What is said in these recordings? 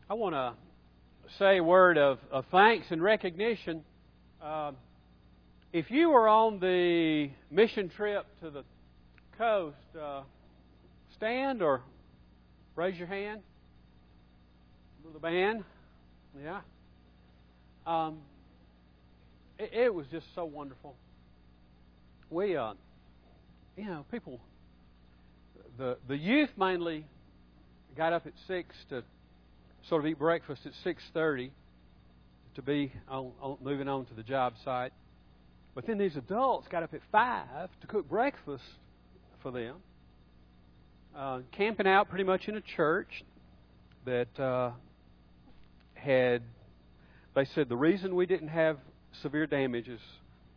I want to say a word of thanks and recognition. If you were on the mission trip to the coast, stand or raise your hand. The band, yeah. It was just so wonderful. We, people, the youth mainly got up at 6 to sort of eat breakfast at 6:30 to be moving on to the job site. But then these adults got up at 5 to cook breakfast for them. Camping out pretty much in a church that they said the reason we didn't have severe damage is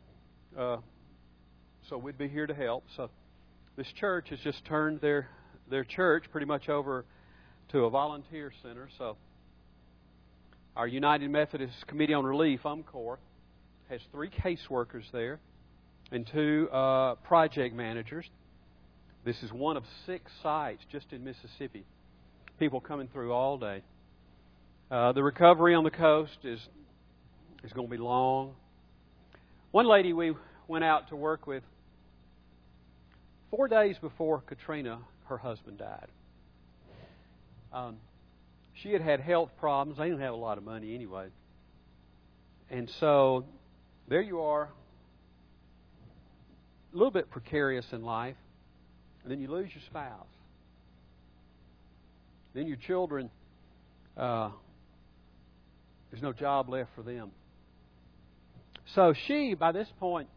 so we'd be here to help. So this church has just turned their church pretty much over to a volunteer center. So our United Methodist Committee on Relief, UMCOR, has 3 caseworkers there and 2 project managers. This is one of 6 sites just in Mississippi. People coming through all day. The recovery on the coast is going to be long. One lady we went out to work with, 4 days before Katrina, her husband died. She had health problems. They didn't have a lot of money anyway. And so there you are, a little bit precarious in life. And then you lose your spouse. Then your children, there's no job left for them. So she, by this point,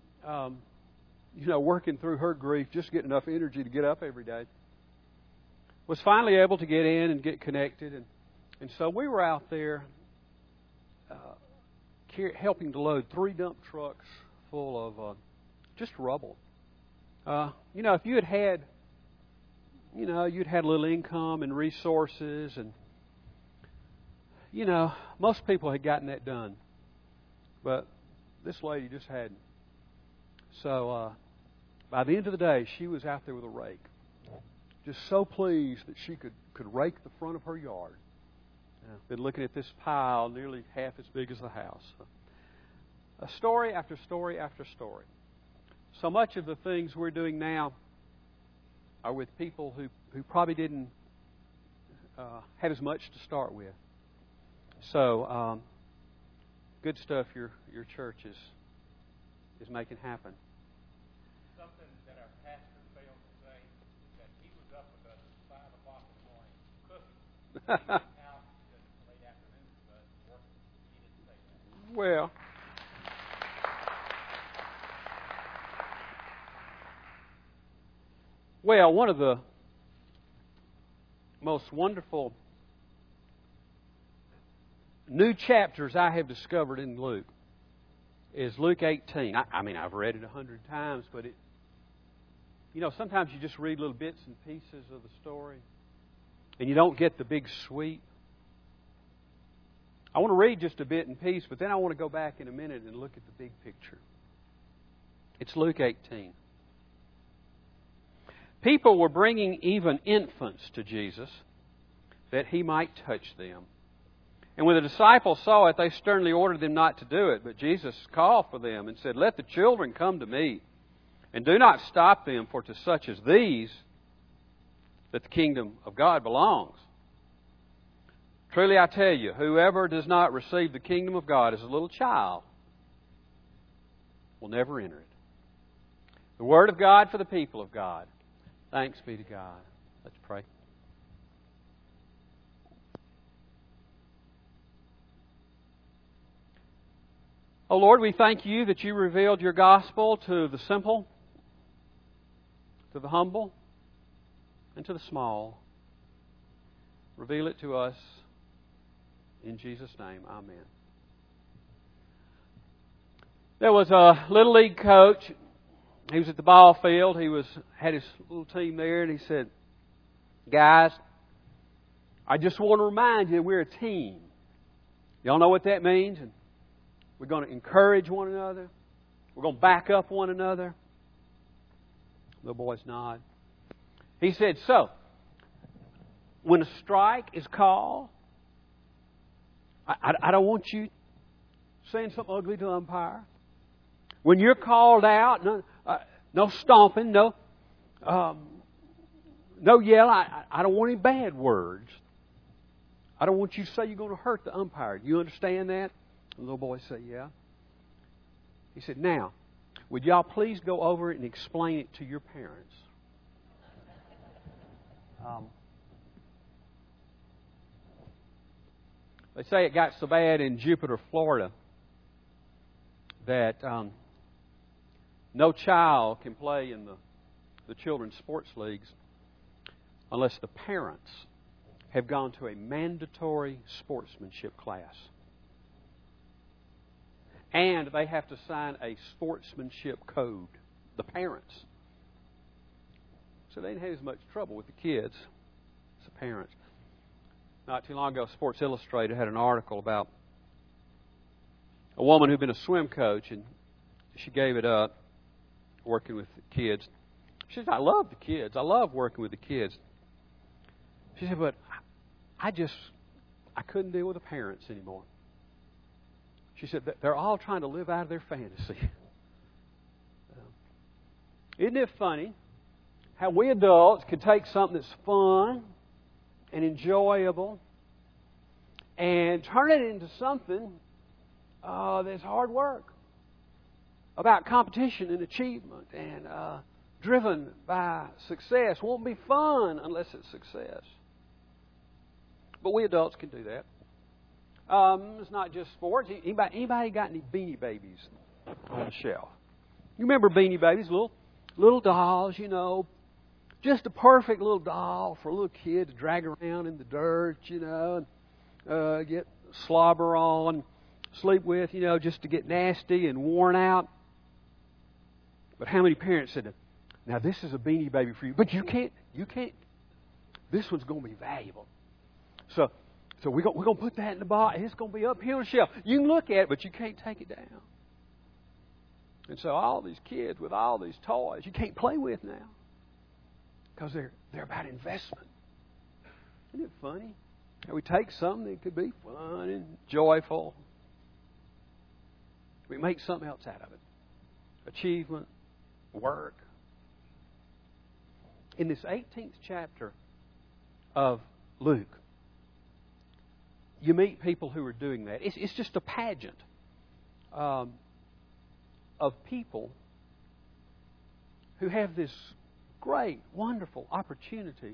working through her grief, just getting enough energy to get up every day, was finally able to get in and get connected. And so we were out there helping to load 3 dump trucks full of just rubble. If you had you'd had a little income and resources, and most people had gotten that done, but this lady just hadn't. So by the end of the day, she was out there with a rake, just so pleased that she could rake the front of her yard. Been looking at this pile nearly half as big as the house. A story after story after story. So much of the things we're doing now are with people who probably didn't have as much to start with. So, good stuff your church is making happen. Something that our pastor failed to say is that he was up with us at 5 o'clock in the morning cooking. He was out just late afternoon, but he didn't say that. Well, one of the most wonderful new chapters I have discovered in Luke is Luke 18. I've read it 100 times, but sometimes you just read little bits and pieces of the story, and you don't get the big sweep. I want to read just a bit and piece, but then I want to go back in a minute and look at the big picture. It's Luke 18. People were bringing even infants to Jesus that He might touch them. And when the disciples saw it, they sternly ordered them not to do it. But Jesus called for them and said, "Let the children come to me, and do not stop them, for to such as these that the kingdom of God belongs. Truly I tell you, whoever does not receive the kingdom of God as a little child will never enter it." The Word of God for the people of God. Thanks be to God. Let's pray. Oh Lord, we thank You that You revealed Your gospel to the simple, to the humble, and to the small. Reveal it to us in Jesus' name. Amen. There was a Little League coach. He was at the ball field. He had his little team there, and he said, "Guys, I just want to remind you that we're a team. Y'all know what that means? And we're going to encourage one another. We're going to back up one another." The boys nod. He said, "So, when a strike is called, I don't want you saying something ugly to the umpire. When you're called out, no stomping, no yell. I don't want any bad words. I don't want you to say you're going to hurt the umpire. Do you understand that? The little boy said, yeah. He said, now, would y'all please go over it and explain it to your parents? They say it got so bad in Jupiter, Florida, that no child can play in the children's sports leagues unless the parents have gone to a mandatory sportsmanship class. And they have to sign a sportsmanship code, the parents. So they didn't have as much trouble with the kids as the parents. Not too long ago, Sports Illustrated had an article about a woman who'd been a swim coach, and she gave it up working with the kids. She said, I love the kids. I love working with the kids. She said, but I couldn't deal with the parents anymore. She said, they're all trying to live out of their fantasy. Isn't it funny how we adults can take something that's fun and enjoyable and turn it into something that's hard work, about competition and achievement and driven by success. Won't be fun unless it's success. But we adults can do that. It's not just sports. Anybody got any Beanie Babies on the shelf? You remember Beanie Babies, little dolls, just a perfect little doll for a little kid to drag around in the dirt, and get slobber on, sleep with, just to get nasty and worn out. But how many parents said, now this is a Beanie Baby for you, but you can't, this one's going to be valuable. So we're going to put that in the box. It's going to be up here on the shelf. You can look at it, but you can't take it down. And so all these kids with all these toys, you can't play with now. Because they're about investment. Isn't it funny? How we take something that could be fun and joyful. We make something else out of it. Achievement, work. In this 18th chapter of Luke, you meet people who are doing that. It's just a pageant of people who have this great, wonderful opportunity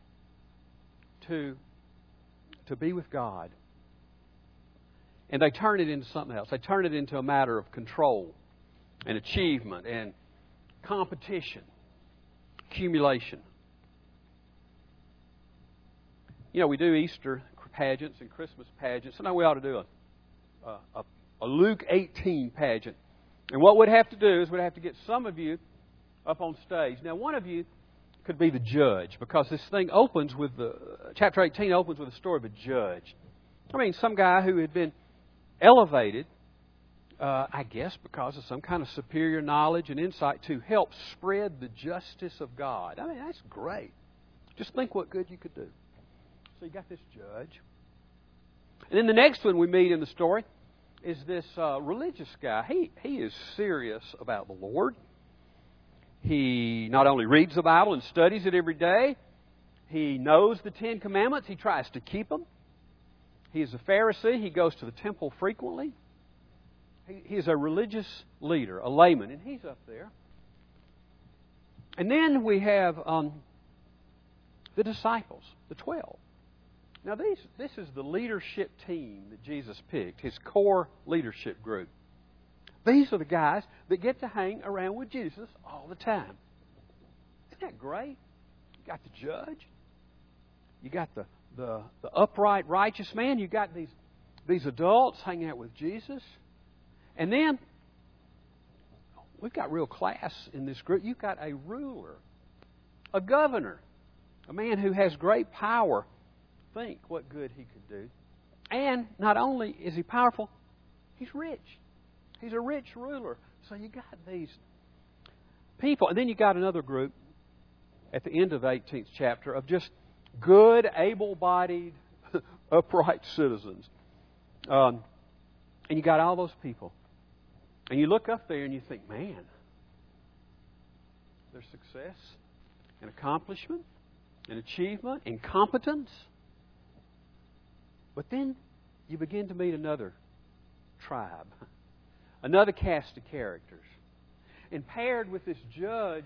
to be with God. And they turn it into something else. They turn it into a matter of control and achievement and competition, accumulation. We do Easter pageants and Christmas pageants. So now we ought to do a Luke 18 pageant. And what we'd have to do is we'd have to get some of you up on stage. Now, one of you could be the judge, because this thing opens with chapter 18 opens with the story of a judge. Some guy who had been elevated, I guess, because of some kind of superior knowledge and insight to help spread the justice of God. That's great. Just think what good you could do. So you got this judge. And then the next one we meet in the story is this religious guy. He is serious about the Lord. He not only reads the Bible and studies it every day, he knows the Ten Commandments. He tries to keep them. He is a Pharisee. He goes to the temple frequently. He is a religious leader, a layman, and he's up there. And then we have the disciples, the 12. Now, this is the leadership team that Jesus picked, His core leadership group. These are the guys that get to hang around with Jesus all the time. Isn't that great? You got the judge. You got the upright, righteous man. You got these adults hanging out with Jesus. And then, we've got real class in this group. You've got a ruler, a governor, a man who has great power. Think what good he could do. And not only is he powerful, he's rich. He's a rich ruler. So you got these people. And then you got another group at the end of the 18th chapter of just good, able-bodied, upright citizens. And you got all those people. And you look up there and you think, man, there's success and accomplishment and achievement and competence. But then you begin to meet another tribe, another cast of characters. And paired with this judge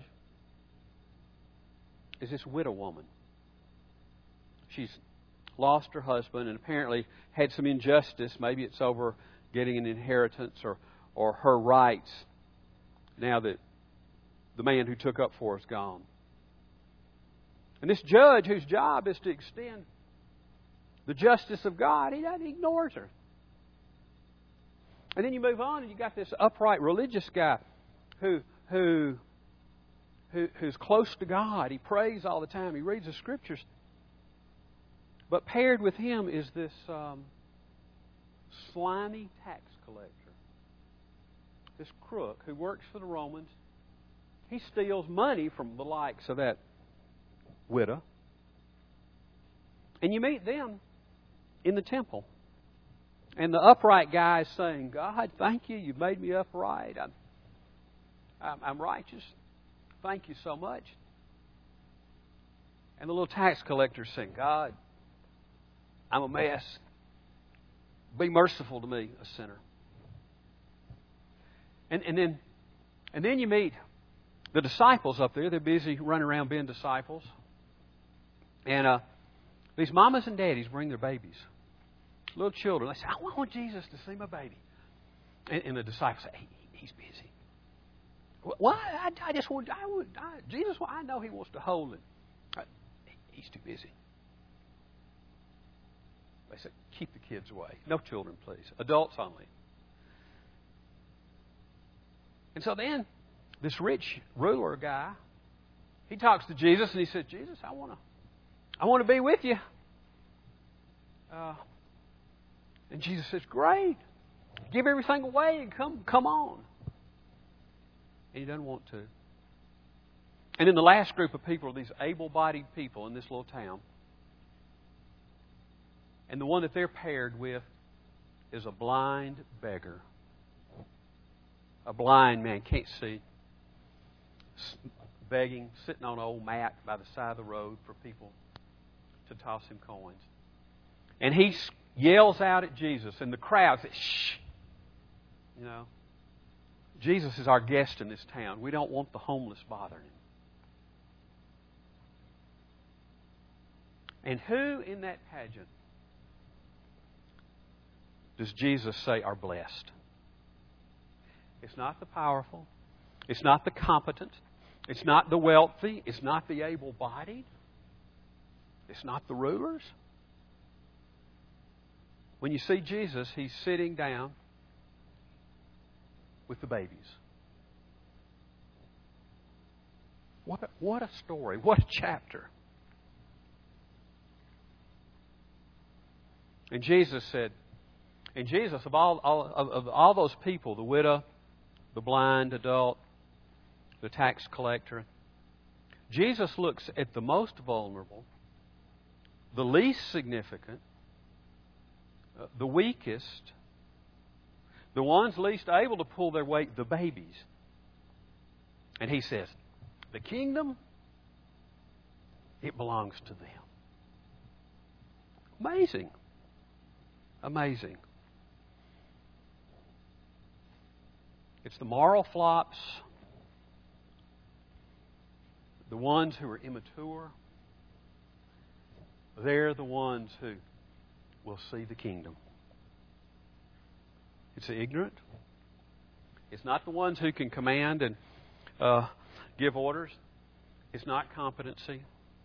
is this widow woman. She's lost her husband and apparently had some injustice. Maybe it's over getting an inheritance or her rights now that the man who took up for her is gone. And this judge, whose job is to extend the justice of God, he ignores her. And then you move on and you got this upright religious guy who's close to God. He prays all the time. He reads the Scriptures. But paired with him is this slimy tax collector. This crook who works for the Romans. He steals money from the likes of that widow. And you meet them in the temple. And the upright guy is saying, God, thank you. You've made me upright. I'm righteous. Thank you so much. And the little tax collector is saying, God, I'm a mess. Be merciful to me, a sinner. And then you meet the disciples up there. They're busy running around being disciples. And these mamas and daddies bring their babies. Little children. They say, I want Jesus to see my baby. And the disciples say, hey, he's busy. Well, I just want, Jesus, I know he wants to hold him. He's too busy. They said, keep the kids away. No children, please. Adults only. And so then, this rich ruler guy, he talks to Jesus and he said, Jesus, I want to be with you. And Jesus says, great. Give everything away and come on. And he doesn't want to. And then the last group of people are these able-bodied people in this little town. And the one that they're paired with is a blind beggar. A blind man, can't see, begging, sitting on an old mat by the side of the road for people to toss him coins. And he yells out at Jesus, and the crowd says, shh. You know, Jesus is our guest in this town. We don't want the homeless bothering him. And who in that pageant does Jesus say are blessed? It's not the powerful. It's not the competent. It's not the wealthy. It's not the able-bodied. It's not the rulers. When you see Jesus, He's sitting down with the babies. What a story. What a chapter. And Jesus said, of all those people, the widow, the blind adult, the tax collector, Jesus looks at the most vulnerable, the least significant, the weakest, the ones least able to pull their weight, the babies. And He says, the kingdom, it belongs to them. Amazing. Amazing. It's the moral flops, the ones who are immature. They're the ones who will see the kingdom. It's the ignorant. It's not the ones who can command and give orders. It's not competency.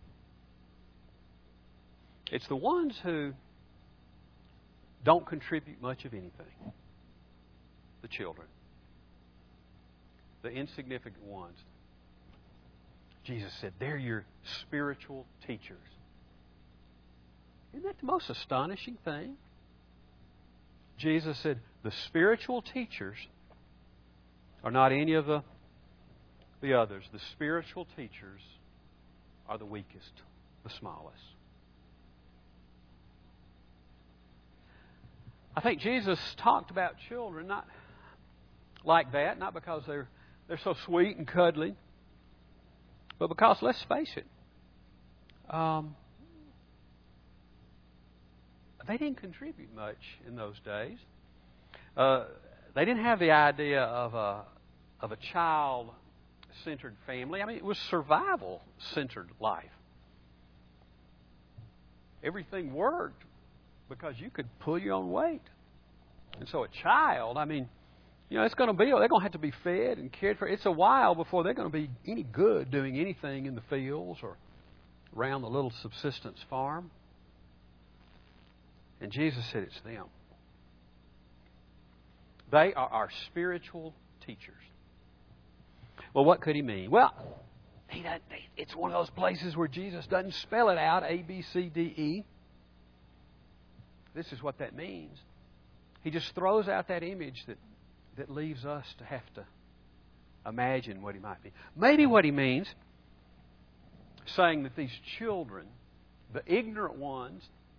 It's the ones who don't contribute much of anything. The children. The insignificant ones. Jesus said, they're your spiritual teachers. Isn't that the most astonishing thing? Jesus said, the spiritual teachers are not any of the others. The spiritual teachers are the weakest, the smallest. I think Jesus talked about children not like that, not because they're so sweet and cuddly, but because, let's face it, they didn't contribute much in those days. They didn't have the idea of a child-centered family. I mean, it was survival-centered life. Everything worked because you could pull your own weight. And so a child, I mean, it's going to be, they're going to have to be fed and cared for. It's a while before they're going to be any good doing anything in the fields or around the little subsistence farm. And Jesus said it's them. They are our spiritual teachers. Well, what could he mean? Well, it's one of those places where Jesus doesn't spell it out, A, B, C, D, E. This is what that means. He just throws out that image that leaves us to have to imagine what he might be. Maybe what he means, saying that these children, the ignorant ones,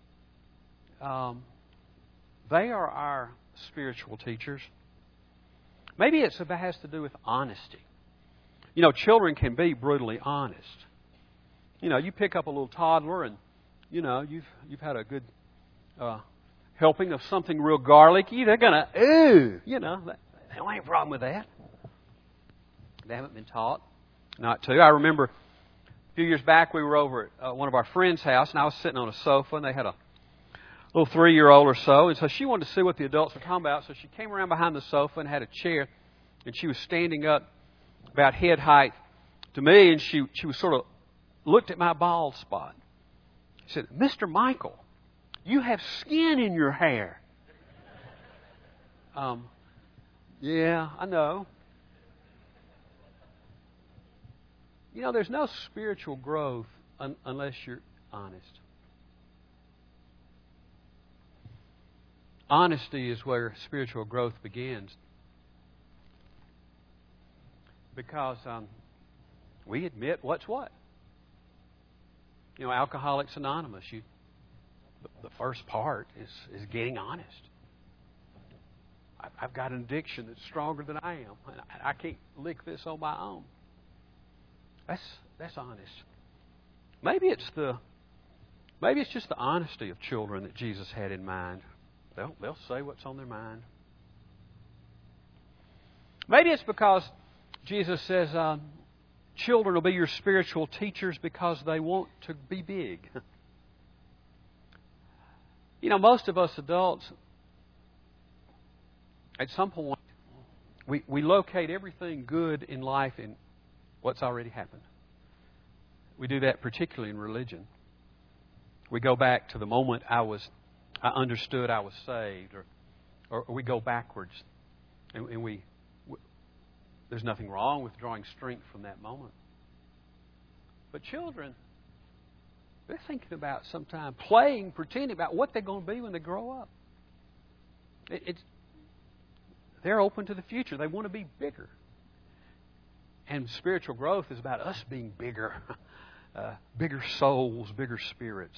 they are our spiritual teachers. Maybe it has to do with honesty. Children can be brutally honest. You pick up a little toddler and, you've had a good helping of something real garlicky. They're going to, ooh, there ain't a problem with that. They haven't been taught not to. I remember a few years back we were over at one of our friends' house, and I was sitting on a sofa, and they had a little 3-year-old or so, and so she wanted to see what the adults were talking about, so she came around behind the sofa and had a chair, and she was standing up about head height to me, and she was sort of looked at my bald spot. She said, "Mr. Michael, you have skin in your hair." Yeah, I know. There's no spiritual growth unless you're honest. Honesty is where spiritual growth begins. Because we admit what's what. Alcoholics Anonymous, the first part is getting honest. I've got an addiction that's stronger than I am. And I can't lick this on my own. That's honest. Maybe it's just the honesty of children that Jesus had in mind. They'll say what's on their mind. Maybe it's because Jesus says children will be your spiritual teachers because they want to be big. Most of us adults, at some point, we locate everything good in life in what's already happened. We do that particularly in religion. We go back to the moment I understood I was saved, or we go backwards, and there's nothing wrong with drawing strength from that moment. But children, they're thinking about sometimes playing, pretending about what they're going to be when they grow up. They're open to the future. They want to be bigger. And spiritual growth is about us being bigger, bigger souls, bigger spirits.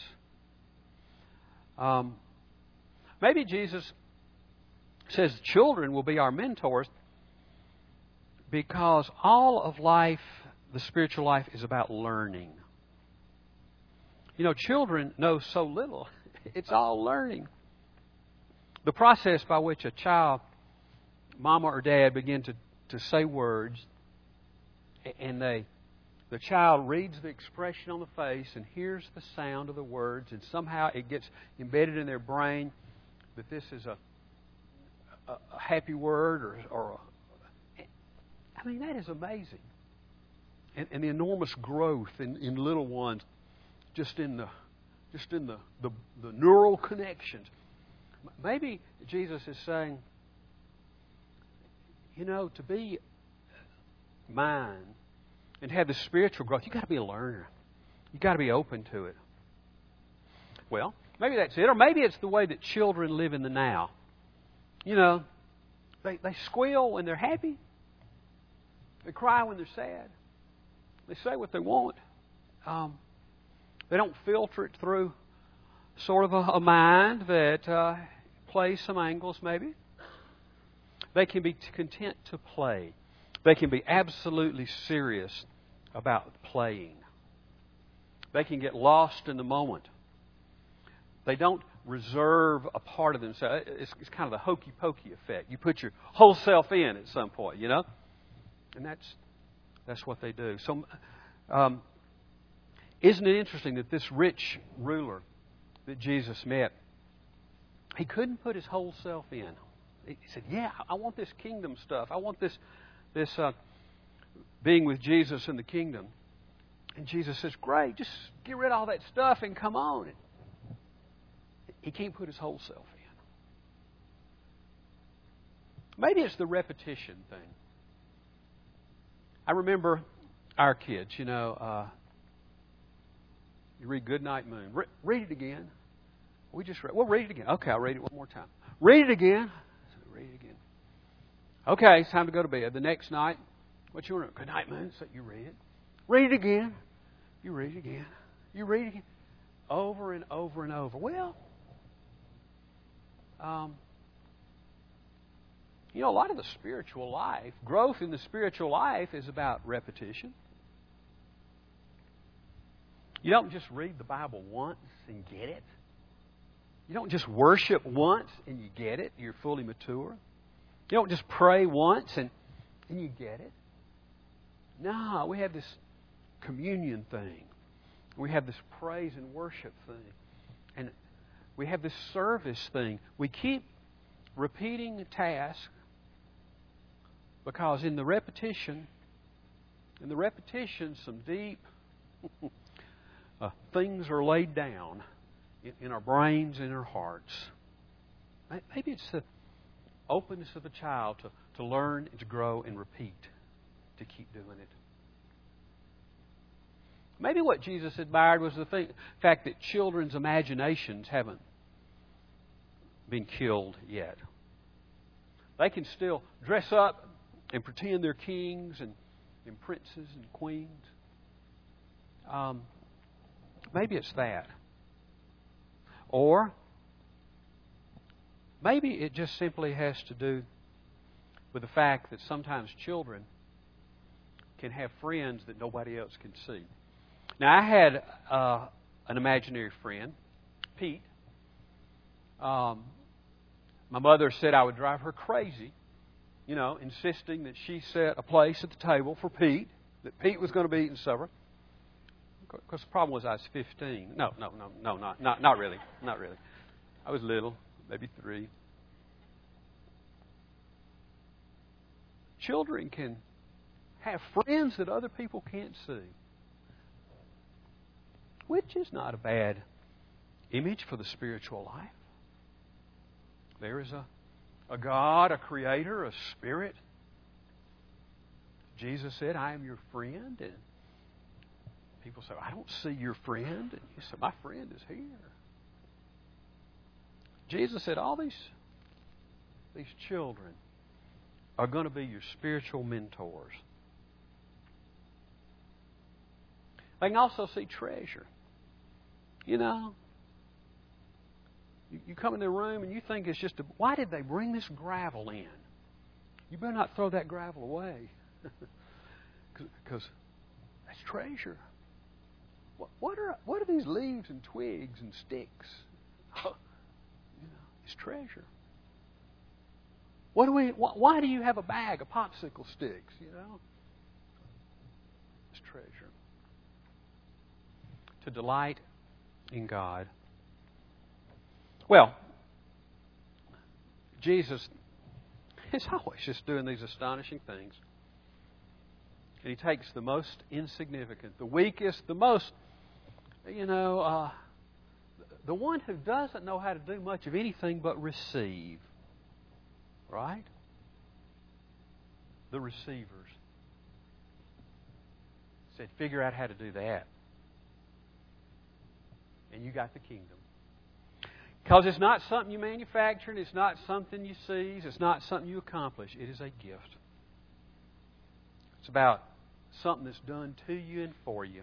Maybe Jesus says children will be our mentors because all of life, the spiritual life, is about learning. Children know so little. It's all learning. The process by which a child, mama or dad, begin to say words, and the child reads the expression on the face and hears the sound of the words, and somehow it gets embedded in their brain that this is a happy word or that is amazing. And the enormous growth in little ones, just in the neural connections. Maybe Jesus is saying, to be mine and have the spiritual growth, you've got to be a learner. You've got to be open to it. Well, maybe that's it. Or maybe it's the way that children live in the now. They squeal when they're happy. They cry when they're sad. They say what they want. They don't filter it through sort of a mind that play some angles, maybe. They can be content to play. They can be absolutely serious about playing. They can get lost in the moment. They don't reserve a part of themselves. It's kind of the hokey-pokey effect. You put your whole self in at some point, you know? And that's what they do. So, isn't it interesting that this rich ruler that Jesus met, he couldn't put his whole self in. He said, yeah, I want this kingdom stuff. I want this being with Jesus in the kingdom. And Jesus says, great, just get rid of all that stuff and come on. He can't put his whole self in. Maybe it's the repetition thing. I remember our kids, you read Goodnight Moon. Read it again. We just read. Well, read it again. Okay, I'll read it one more time. Read it again. Read it again. Okay, it's time to go to bed. The next night, what you want? Goodnight Moon. So you read it. Read it again. You read it again. You read it again. Over and over and over. Well, a lot of the spiritual life, growth in the spiritual life is about repetition. You don't just read the Bible once and get it. You don't just worship once and you get it. You're fully mature. You don't just pray once and you get it. No, we have this communion thing. We have this praise and worship thing. And we have this service thing. We keep repeating the task because in the repetition, some deep things are laid down in our brains and our hearts. Maybe it's the openness of a child to learn and to grow and repeat, to keep doing it. Maybe what Jesus admired was the fact that children's imaginations haven't been killed yet. They can still dress up and pretend they're kings and princes and queens. Maybe it's that. Or maybe it just simply has to do with the fact that sometimes children can have friends that nobody else can see. Now, I had an imaginary friend, Pete. My mother said I would drive her crazy, insisting that she set a place at the table for Pete, that Pete was going to be eating supper. Because the problem was I was 15. No, not really. Not really. I was little, maybe 3. Children can have friends that other people can't see, which is not a bad image for the spiritual life. There is a God, a creator, a spirit. Jesus said, I am your friend. And people say, I don't see your friend. And you say, my friend is here. Jesus said, all these children are going to be your spiritual mentors. They can also see treasure. You come in the room and you think it's just why did they bring this gravel in? You better not throw that gravel away. Because that's treasure. What are these leaves and twigs and sticks? It's treasure. Why do you have a bag of popsicle sticks? It's treasure. To delight in God. Well, Jesus is always just doing these astonishing things. And He takes the most insignificant, the weakest, the most, the one who doesn't know how to do much of anything but receive. Right? The receivers. Said, figure out how to do that. And you got the kingdom. Because it's not something you manufacture, and it's not something you seize, it's not something you accomplish. It is a gift. It's about something that's done to you and for you.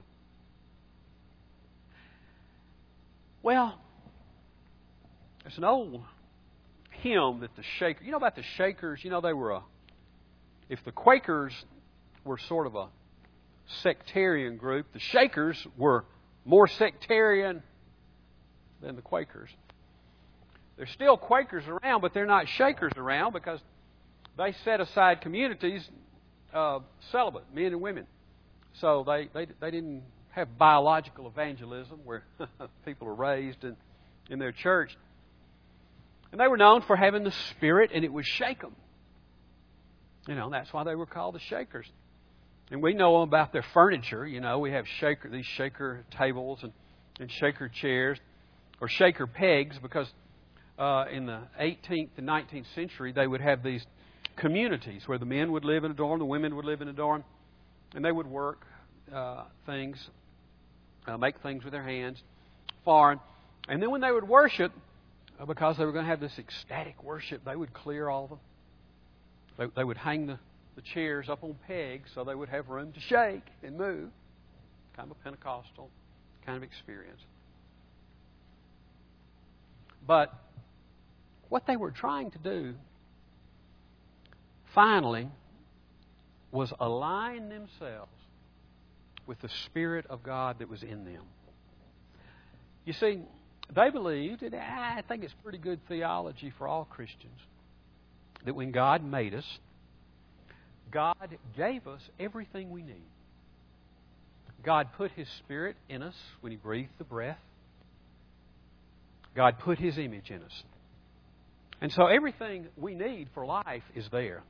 Well, there's an old hymn that the Shakers... You know about the Shakers? You know, they were if the Quakers were sort of a sectarian group, the Shakers were more sectarian than the Quakers. There's still Quakers around, but they're not Shakers around because they set aside communities celibate, men and women. So they didn't have biological evangelism where people are raised in their church. And they were known for having the Spirit, and it would shake them. You know, that's why they were called the Shakers. And we know about their furniture. You know, we have these shaker tables and shaker chairs, or shaker pegs, because in the 18th and 19th century, they would have these communities where the men would live in a dorm, the women would live in a dorm, and they would work things, make things with their hands, foreign. And then when they would worship, because they were going to have this ecstatic worship, they would clear all of them. They would hang the chairs up on pegs so they would have room to shake and move. Kind of a Pentecostal kind of experience. But what they were trying to do, finally, was align themselves with the Spirit of God that was in them. You see, they believed, and I think it's pretty good theology for all Christians, that when God made us, God gave us everything we need. God put His Spirit in us when He breathed the breath. God put His image in us. And so everything we need for life is there.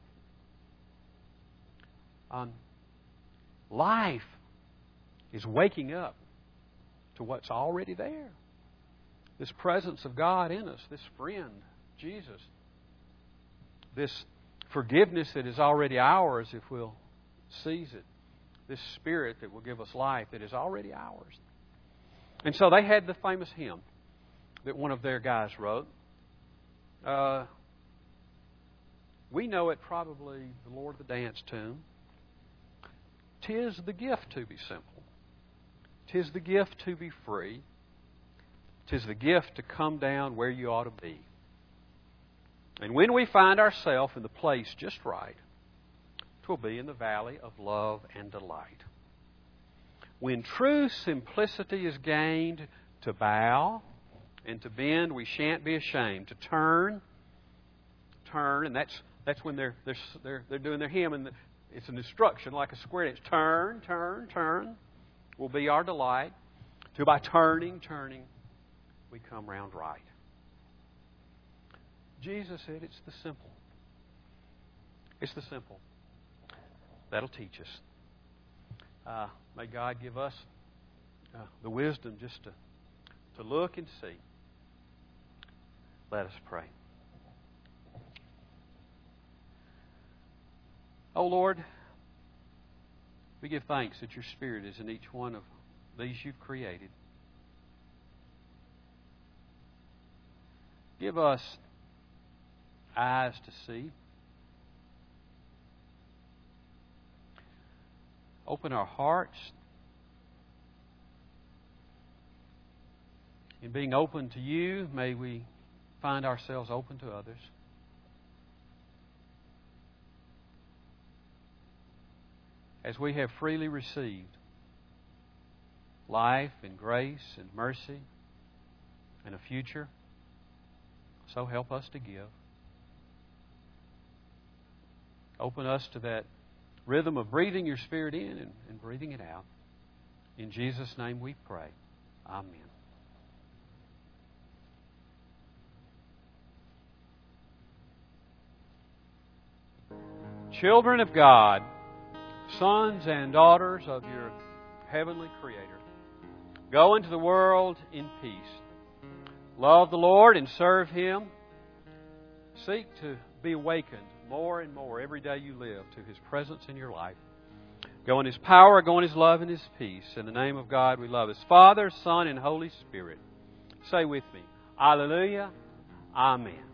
Life is waking up to what's already there. This presence of God in us, this friend, Jesus, this forgiveness that is already ours if we'll seize it, this Spirit that will give us life that is already ours. And so they had the famous hymn that one of their guys wrote. We know it probably, the Lord of the Dance tune. 'Tis the gift to be simple. 'Tis the gift to be free. 'Tis the gift to come down where you ought to be. And when we find ourselves in the place just right, 'twill be in the valley of love and delight. When true simplicity is gained, to bow and to bend, we shan't be ashamed. To turn, and that's when they're doing their hymn, and it's an instruction like a square. It's turn, turn, turn will be our delight. Till by turning, we come round right. Jesus said it's the simple. It's the simple that'll teach us. May God give us the wisdom just to look and see. Let us pray. Oh Lord, we give thanks that your Spirit is in each one of these you've created. Give us eyes to see. Open our hearts. In being open to you, may we find ourselves open to others. As we have freely received life and grace and mercy and a future, so help us to give. Open us to that rhythm of breathing your Spirit in and breathing it out. In Jesus' name we pray. Amen. Children of God, sons and daughters of your heavenly Creator, go into the world in peace. Love the Lord and serve Him. Seek to be awakened more and more every day you live to His presence in your life. Go in His power, go in His love and His peace. In the name of God we love His Father, Son, and Holy Spirit. Say with me, Alleluia, Amen.